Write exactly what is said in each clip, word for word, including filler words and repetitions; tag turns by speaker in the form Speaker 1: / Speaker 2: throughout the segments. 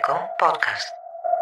Speaker 1: ελληνικό podcast.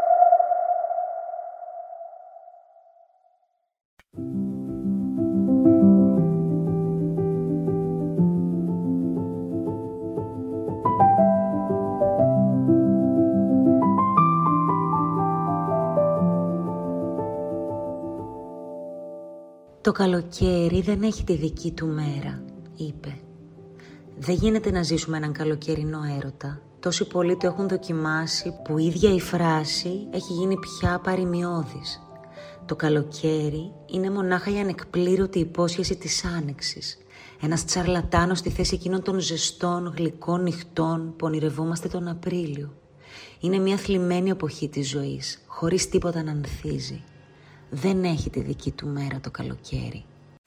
Speaker 2: «Το καλοκαίρι δεν έχει τη δική του μέρα», είπε. «Δεν γίνεται να ζήσουμε έναν καλοκαιρινό έρωτα. Τόσοι πολλοί το έχουν δοκιμάσει που η ίδια η φράση έχει γίνει πια παροιμιώδης. Το καλοκαίρι είναι μονάχα η ανεκπλήρωτη υπόσχεση της άνοιξης. Ένας τσαρλατάνος στη θέση εκείνων των ζεστών, γλυκών νυχτών που ονειρευόμαστε τον Απρίλιο. Είναι μια θλιμμένη εποχή της ζωής, χωρίς τίποτα να ανθίζει. Δεν έχει τη δική του μέρα το καλοκαίρι».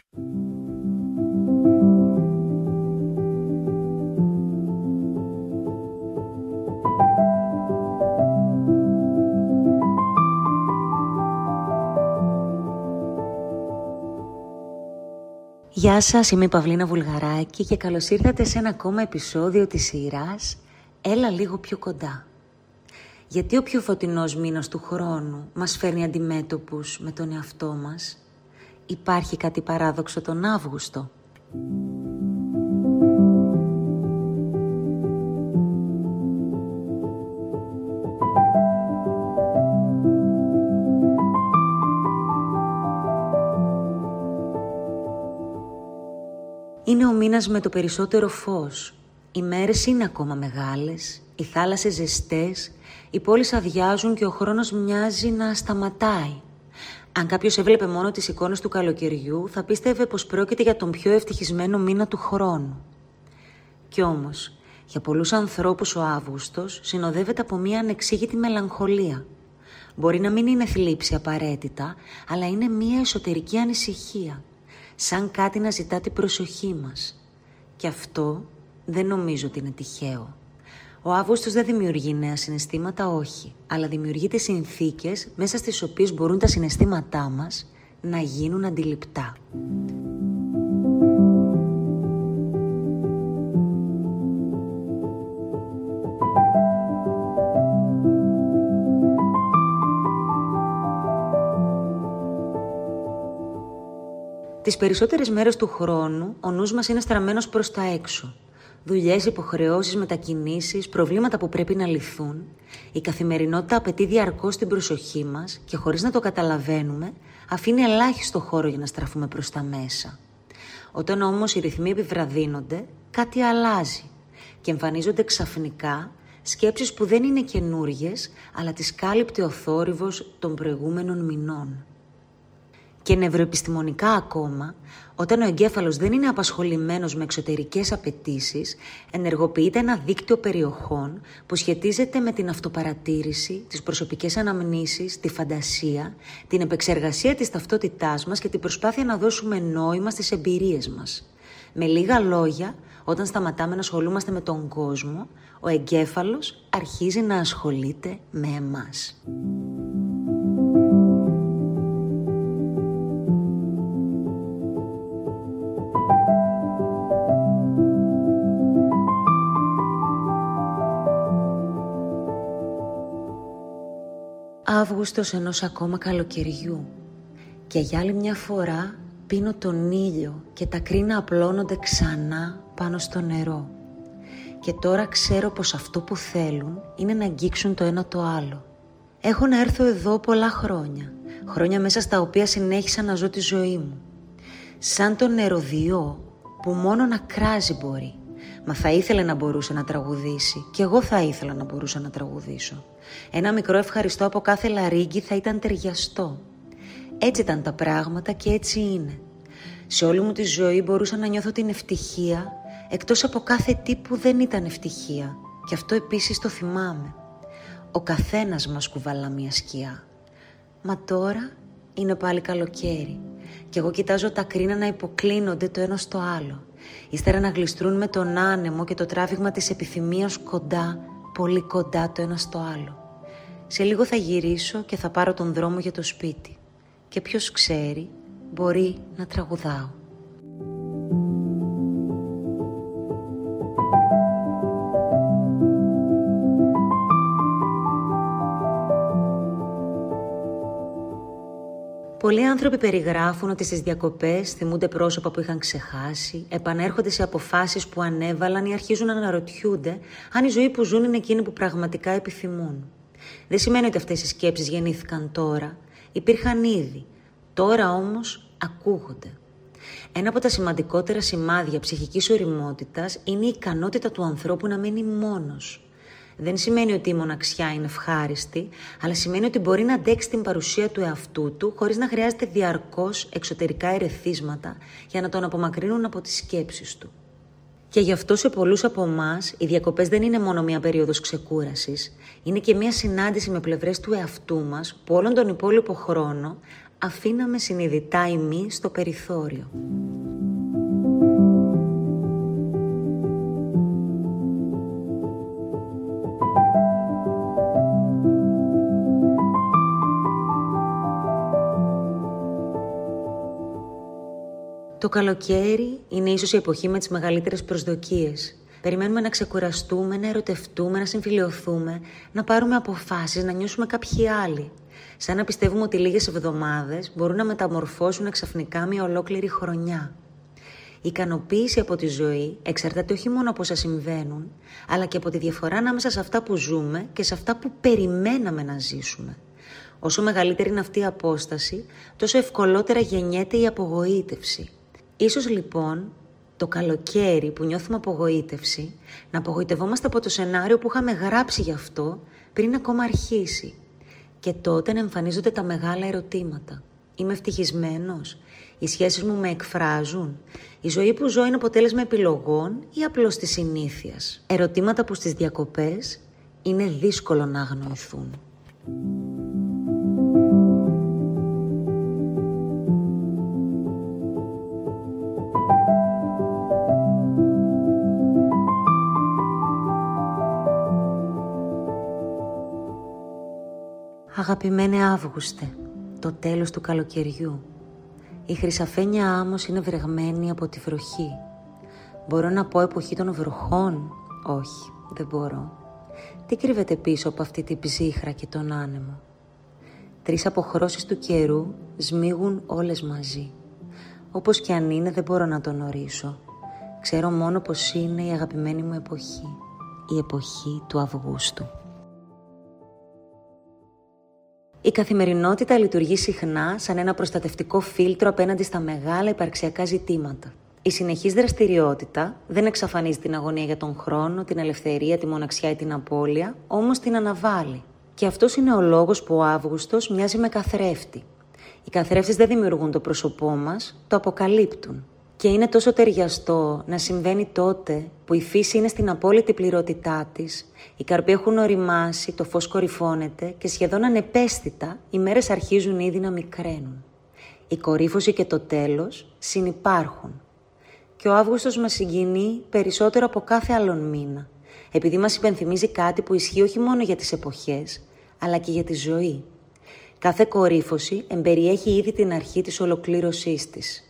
Speaker 2: Γεια σας, είμαι η Παυλίνα Βουλγαράκη και καλώς ήρθατε σε ένα ακόμα επεισόδιο της σειράς «Έλα λίγο πιο κοντά». Γιατί ο πιο φωτεινός μήνας του χρόνου μας φέρνει αντιμέτωπους με τον εαυτό μας? Υπάρχει κάτι παράδοξο τον Αύγουστο? Είναι ο μήνας με το περισσότερο φως. Οι μέρες είναι ακόμα μεγάλες, οι θάλασσες ζεστές, οι πόλεις αδειάζουν και ο χρόνος μοιάζει να σταματάει. Αν κάποιος έβλεπε μόνο τις εικόνες του καλοκαιριού, θα πίστευε πως πρόκειται για τον πιο ευτυχισμένο μήνα του χρόνου. Κι όμως, για πολλούς ανθρώπους ο Αύγουστος συνοδεύεται από μια ανεξήγητη μελαγχολία. Μπορεί να μην είναι θλίψη απαραίτητα, αλλά είναι μια εσωτερική ανησυχία, σαν κάτι να ζητά την προσοχή μας. Και αυτό δεν νομίζω ότι είναι τυχαίο. Ο Αύγουστος δεν δημιουργεί νέα συναισθήματα, όχι, αλλά δημιουργεί τις συνθήκες μέσα στις οποίες μπορούν τα συναισθήματά μας να γίνουν αντιληπτά. Τις περισσότερες μέρες του χρόνου ο νους μας είναι στραμμένος προς τα έξω. Δουλειές, υποχρεώσεις, μετακινήσεις, προβλήματα που πρέπει να λυθούν. Η καθημερινότητα απαιτεί διαρκώς την προσοχή μας και χωρίς να το καταλαβαίνουμε αφήνει ελάχιστο χώρο για να στραφούμε προς τα μέσα. Όταν όμως οι ρυθμοί επιβραδύνονται, κάτι αλλάζει και εμφανίζονται ξαφνικά σκέψεις που δεν είναι καινούριες, αλλά τις κάλυπτε ο θόρυβος των προηγούμενων μηνών. Και νευροεπιστημονικά ακόμα, όταν ο εγκέφαλος δεν είναι απασχολημένος με εξωτερικές απαιτήσεις, ενεργοποιείται ένα δίκτυο περιοχών που σχετίζεται με την αυτοπαρατήρηση, τις προσωπικές αναμνήσεις, τη φαντασία, την επεξεργασία της ταυτότητάς μας και την προσπάθεια να δώσουμε νόημα στις εμπειρίες μας. Με λίγα λόγια, όταν σταματάμε να ασχολούμαστε με τον κόσμο, ο εγκέφαλος αρχίζει να ασχολείται με εμάς. Αύγουστος ενός ακόμα καλοκαιριού και για άλλη μια φορά πίνω τον ήλιο και τα κρίνα απλώνονται ξανά πάνω στο νερό. Και τώρα ξέρω πως αυτό που θέλουν είναι να αγγίξουν το ένα το άλλο. Έχω να έρθω εδώ πολλά χρόνια, χρόνια μέσα στα οποία συνέχισα να ζω τη ζωή μου. Σαν τον νεροδιό που μόνο να κράζει μπορεί. Μα θα ήθελε να μπορούσε να τραγουδήσει και εγώ θα ήθελα να μπορούσα να τραγουδήσω. Ένα μικρό ευχαριστώ από κάθε λαρύγγι θα ήταν ταιριαστό. Έτσι ήταν τα πράγματα και έτσι είναι. Σε όλη μου τη ζωή μπορούσα να νιώθω την ευτυχία, εκτός από κάθε τι που δεν ήταν ευτυχία. Και αυτό επίσης το θυμάμαι. Ο καθένας μας κουβαλά μια σκιά. Μα τώρα είναι πάλι καλοκαίρι και εγώ κοιτάζω τα κρίνα να υποκλίνονται το ένα στο άλλο. Ύστερα να γλιστρούν με τον άνεμο και το τράβηγμα της επιθυμίας κοντά, πολύ κοντά το ένα στο άλλο. Σε λίγο θα γυρίσω και θα πάρω τον δρόμο για το σπίτι. Και ποιος ξέρει, μπορεί να τραγουδάω. Πολλοί άνθρωποι περιγράφουν ότι στις διακοπές θυμούνται πρόσωπα που είχαν ξεχάσει, επανέρχονται σε αποφάσεις που ανέβαλαν ή αρχίζουν να αναρωτιούνται αν η ζωή που ζουν είναι εκείνη που πραγματικά επιθυμούν. Δεν σημαίνει ότι αυτές οι σκέψεις γεννήθηκαν τώρα, υπήρχαν ήδη. Τώρα όμως ακούγονται. Ένα από τα σημαντικότερα σημάδια ψυχικής ωριμότητας είναι η ικανότητα του ανθρώπου να μένει μόνος. Δεν σημαίνει ότι η μοναξιά είναι ευχάριστη, αλλά σημαίνει ότι μπορεί να αντέξει την παρουσία του εαυτού του χωρίς να χρειάζεται διαρκώς εξωτερικά ερεθίσματα για να τον απομακρύνουν από τις σκέψεις του. Και γι' αυτό σε πολλούς από εμάς οι διακοπές δεν είναι μόνο μία περίοδος ξεκούρασης, είναι και μία συνάντηση με πλευρές του εαυτού μας που όλον τον υπόλοιπο χρόνο αφήναμε συνειδητά εμείς στο περιθώριο. Το καλοκαίρι είναι ίσως η εποχή με τις μεγαλύτερες προσδοκίες. Περιμένουμε να ξεκουραστούμε, να ερωτευτούμε, να συμφιλιωθούμε, να πάρουμε αποφάσεις, να νιώσουμε κάποιοι άλλοι. Σαν να πιστεύουμε ότι λίγες εβδομάδες μπορούν να μεταμορφώσουν ξαφνικά μια ολόκληρη χρονιά. Η ικανοποίηση από τη ζωή εξαρτάται όχι μόνο από όσα συμβαίνουν, αλλά και από τη διαφορά ανάμεσα σε αυτά που ζούμε και σε αυτά που περιμέναμε να ζήσουμε. Όσο μεγαλύτερη είναι αυτή η απόσταση, τόσο ευκολότερα γεννιέται η απογοήτευση. Ίσως λοιπόν το καλοκαίρι που νιώθουμε απογοήτευση, να απογοητευόμαστε από το σενάριο που είχαμε γράψει γι' αυτό πριν ακόμα αρχίσει. Και τότε να εμφανίζονται τα μεγάλα ερωτήματα. Είμαι ευτυχισμένος? Οι σχέσεις μου με εκφράζουν? Η ζωή που ζω είναι αποτέλεσμα επιλογών ή απλώς της συνήθειας? Ερωτήματα που στις διακοπές είναι δύσκολο να αγνοηθούν. Αγαπημένε Αύγουστε, το τέλος του καλοκαιριού. Η χρυσαφένια άμμος είναι βρεγμένη από τη βροχή. Μπορώ να πω εποχή των βροχών? Όχι, δεν μπορώ. Τι κρύβεται πίσω από αυτή την ψύχρα και τον άνεμο? Τρεις αποχρώσεις του καιρού σμίγουν όλες μαζί. Όπως κι αν είναι δεν μπορώ να τον ορίσω. Ξέρω μόνο πως είναι η αγαπημένη μου εποχή. Η εποχή του Αυγούστου. Η καθημερινότητα λειτουργεί συχνά σαν ένα προστατευτικό φίλτρο απέναντι στα μεγάλα υπαρξιακά ζητήματα. Η συνεχής δραστηριότητα δεν εξαφανίζει την αγωνία για τον χρόνο, την ελευθερία, τη μοναξιά ή την απώλεια, όμως την αναβάλει. Και αυτός είναι ο λόγος που ο Αύγουστος μοιάζει με καθρέφτη. Οι καθρέφτες δεν δημιουργούν το πρόσωπό μας, το αποκαλύπτουν. Και είναι τόσο ταιριαστό να συμβαίνει τότε που η φύση είναι στην απόλυτη πληρότητά της, οι καρποί έχουν οριμάσει, το φως κορυφώνεται και σχεδόν ανεπαίσθητα οι μέρες αρχίζουν ήδη να μικραίνουν. Η κορύφωση και το τέλος συνυπάρχουν. Και ο Αύγουστος μας συγκινεί περισσότερο από κάθε άλλον μήνα, επειδή μας υπενθυμίζει κάτι που ισχύει όχι μόνο για τις εποχές, αλλά και για τη ζωή. Κάθε κορύφωση εμπεριέχει ήδη την αρχή της ολοκλήρωσής της.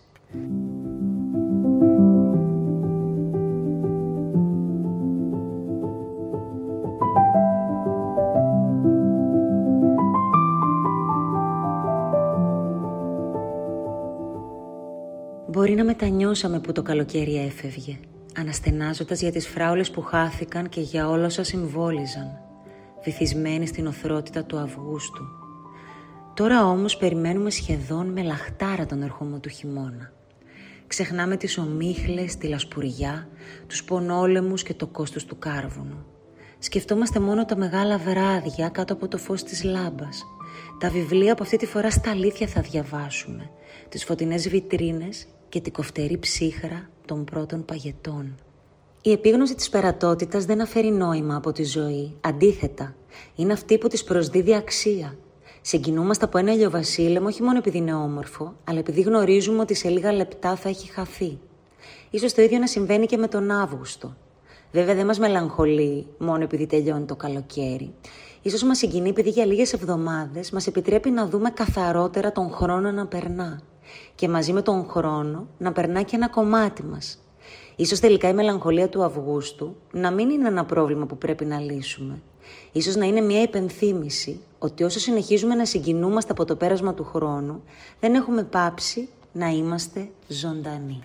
Speaker 2: Μπορεί να μετανιώσαμε που το καλοκαίρι έφευγε, αναστενάζοντας για τις φράουλες που χάθηκαν και για όλα όσα συμβόλιζαν, βυθισμένοι στην οθρότητα του Αυγούστου. Τώρα όμως περιμένουμε σχεδόν με λαχτάρα τον ερχομό του χειμώνα. Ξεχνάμε τις ομίχλες, τη λασπουριά, τους πονόλεμους και το κόστος του κάρβουνου. Σκεφτόμαστε μόνο τα μεγάλα βράδια κάτω από το φως της λάμπας. Τα βιβλία που αυτή τη φορά στα αλήθεια θα διαβάσουμε, τις φωτεινές βιτρίνες και την κοφτερή ψύχρα των πρώτων παγετών. Η επίγνωση της περατότητας δεν αφαιρεί νόημα από τη ζωή. Αντίθετα, είναι αυτή που της προσδίδει αξία. Συγκινούμαστε από ένα ηλιοβασίλεμο όχι μόνο επειδή είναι όμορφο, αλλά επειδή γνωρίζουμε ότι σε λίγα λεπτά θα έχει χαθεί. Ίσως το ίδιο να συμβαίνει και με τον Αύγουστο. Βέβαια δεν μας μελαγχολεί μόνο επειδή τελειώνει το καλοκαίρι. Ίσως μας συγκινεί επειδή για λίγες εβδομάδες μας επιτρέπει να δούμε καθαρότερα τον χρόνο να περνά. Και μαζί με τον χρόνο να περνά και ένα κομμάτι μας. Ίσως τελικά η μελαγχολία του Αυγούστου να μην είναι ένα πρόβλημα που πρέπει να λύσουμε. Ίσως να είναι μια υπενθύμηση ότι όσο συνεχίζουμε να συγκινούμαστε από το πέρασμα του χρόνου, δεν έχουμε πάψει να είμαστε ζωντανοί.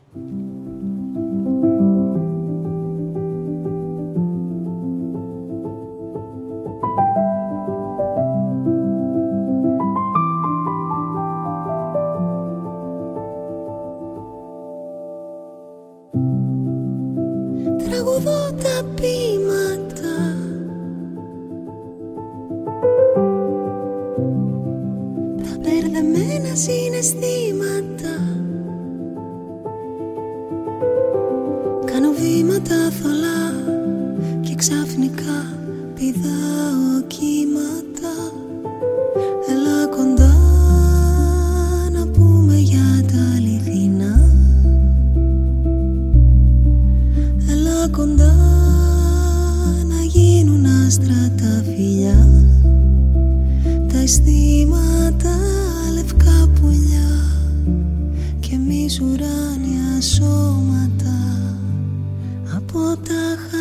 Speaker 1: Τραγουδώ τα ποίηματα, τα μπερδεμένα συναισθήματα. Κάνω βήματα θολά και ξαφνικά πηδάω κύματα. Έλα κοντά να πούμε για τα αληθινά. Έλα κοντά να γίνουν άστρα τα φιλιά. Τα αισθήματα λευκά πουλιά και εμείς ουράνια σώματα από τα